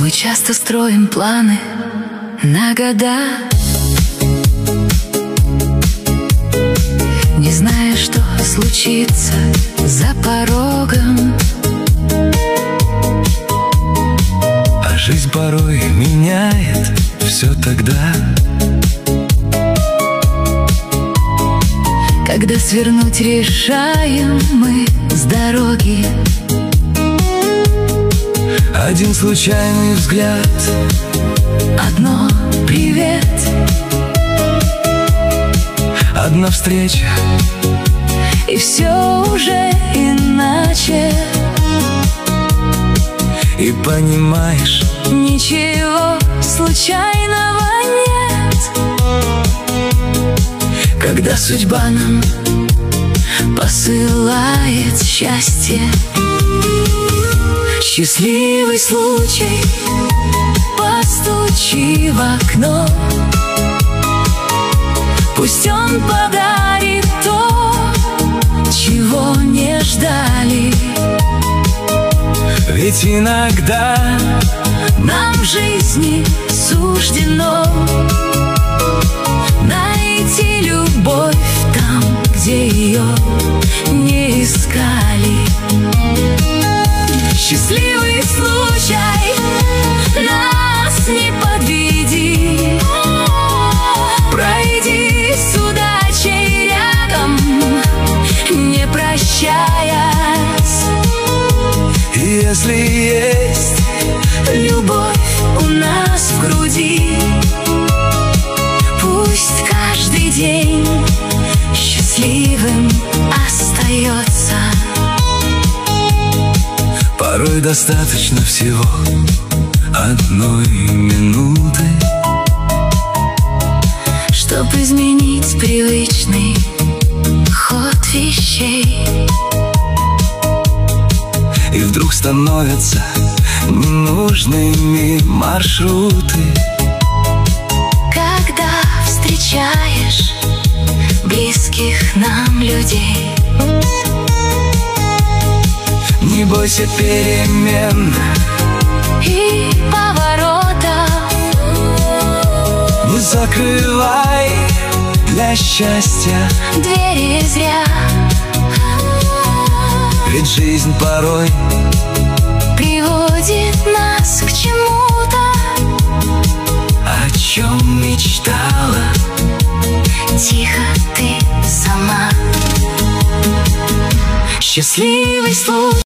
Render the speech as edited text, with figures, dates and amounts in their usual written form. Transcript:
Мы часто строим планы на года, не зная, что случится за порогом. А жизнь порой меняет все тогда, когда свернуть решаем мы с дороги. один случайный взгляд, Одно привет, одна встреча, и все уже иначе. и понимаешь, Ничего случайного нет, когда судьба судьба нам посылает счастье. Счастливый случай, постучи в окно, пусть он подарит то, чего не ждали. ведь иногда Нам в жизни суждено найти любовь там, где ее не искали. Счастливый случай, нас не подведи, пройди с удачей рядом, не прощаясь. если есть Любовь у нас в груди, пусть каждый день счастливым остается. порой достаточно всего одной минуты, Чтоб изменить привычный ход вещей. и вдруг становятся ненужными маршруты. Когда встречаешь близких нам людей, Не бойся перемен, и поворота, не закрывай для счастья, двери зря, ведь жизнь порой приводит нас к чему-то, о чем мечтала. тихо ты сама. Счастливый случай.